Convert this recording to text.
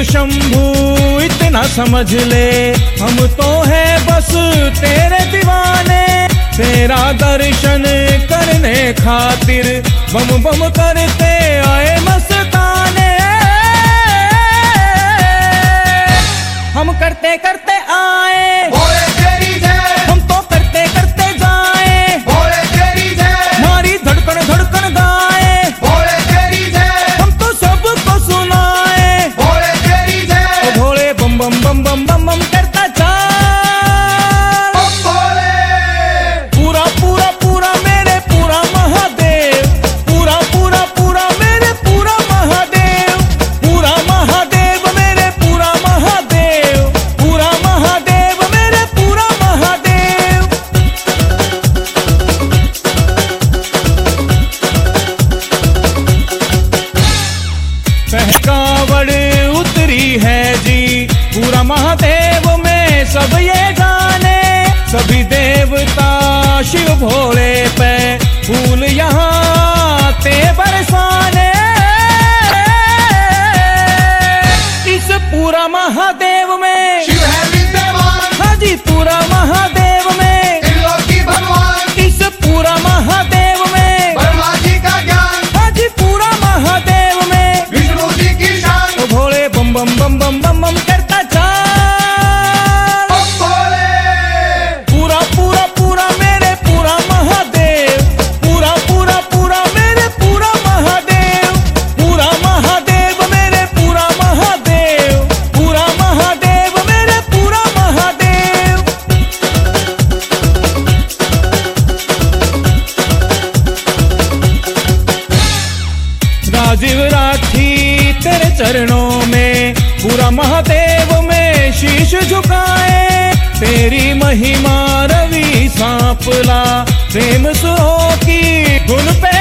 शिव शंभू इतना समझ ले, हम तो है बस तेरे दीवाने। तेरा दर्शन करने खातिर बम बम करते आए मस्ताने। हम करते करते आए भोले तेरी जय, हम तो करते करते जाए। भोले तेरी जय, मारी धड़कन धड़कन गाए, भोले तेरी जय, हम तो सबको सुनाए। भोले तेरी जय, ओ भोले बम बम बम बम बम बम करता चल। बम भोले। पूरा पूरा पूरा मेरे पूरा महादेव, पूरा पूरा पूरा मेरे पूरा महादेव, पूरा महादेव मेरे पूरा महादेव, पूरा महादेव मेरे पूरा महादेव। कावड़ उतरी है जी पूरा महादेव में सब ये जाने। सभी देवता शिव भोले पे फूल यहाँ ते बरसाने। इस पूरा महादेव में शिव है विद्यमान, हाँ जी पूरा महादेव में, त्रिलोकी भगवान, इस पूरा महादेव में, ब्रह्मा जी का ज्ञान, हाँ जी पूरा महादेव में। विष्णु जी की शान, ओ भोले बम बम बम बम बम बम करता चल। बम भोले। पूरा पूरा पूरा मेरे पूरा महादेव, पूरा पूरा पूरा मेरे पूरा महादेव, पूरा महादेव मेरे पूरा महादेव, पूरा महादेव मेरे पूरा महादेव। राजीव राठी तेरे चरणों में पूरा महादेव में शीश झुकाए। तेरी महिमा रवि सांपला प्रेम सो की गुण पे